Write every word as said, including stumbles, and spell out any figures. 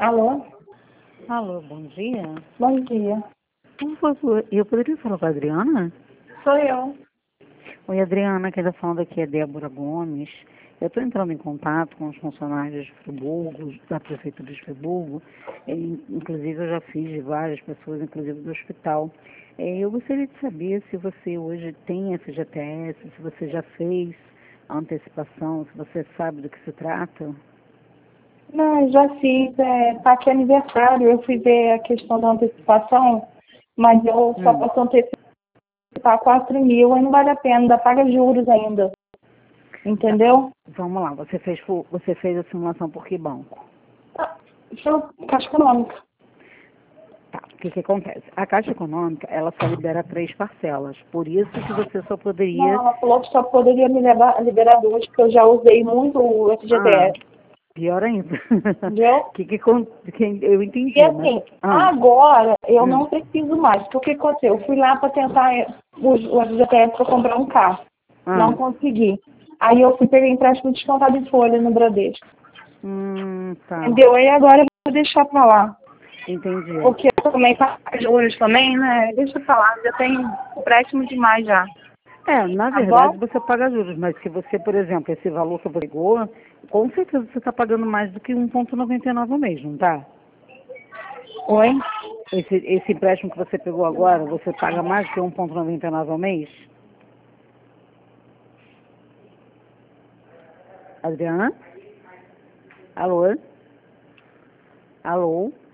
Alô? Alô, bom dia. Bom dia. Por favor, eu poderia falar com a Adriana? Sou eu. Oi, Adriana, quem está falando aqui é Débora Gomes. Eu estou entrando em contato com os funcionários de Friburgo, da Prefeitura de Friburgo. E, inclusive, eu já fiz de várias pessoas, inclusive do hospital. É, eu gostaria de saber se você hoje tem F G T S, se você já fez a antecipação, se você sabe do que se trata. Não, já fiz, é, tá aqui aniversário, eu fui ver a questão da antecipação, mas eu só Hum. posso antecipar quatro mil e não vale a pena, ainda paga juros ainda. Entendeu? Vamos lá, você fez, por- você fez a simulação por que banco? Ah, Sou Caixa Econômica. Tá, o que que acontece? A Caixa Econômica, ela só libera três parcelas, por isso que você só Não, poderia... ela falou que só poderia me levar, liberar duas, porque eu já usei muito o Ah, F G T S. pior ainda. Entendeu? que que, acon- que eu E entendi, mas... assim, Ah, agora eu hum, não preciso mais, porque o que aconteceu? Eu fui lá para tentar eh, o, o F G T S para comprar um carro. Não ah, consegui. Aí eu fui pegar empréstimo descontado em folha no Bradesco. hum, tá, Entendeu? Aí agora eu vou deixar pra lá. entendi. Porque eu também pago juros também, né? Deixa pra lá, já tem empréstimo demais já. É, na Tá bom? verdade você paga juros, mas se você, por exemplo, esse valor que você pegou, com certeza você está pagando mais do que um vírgula noventa e nove ao mês, não tá? Oi? Esse, esse empréstimo que você pegou agora, você paga mais do que um vírgula noventa e nove ao mês? Adriana? Alô? Alô?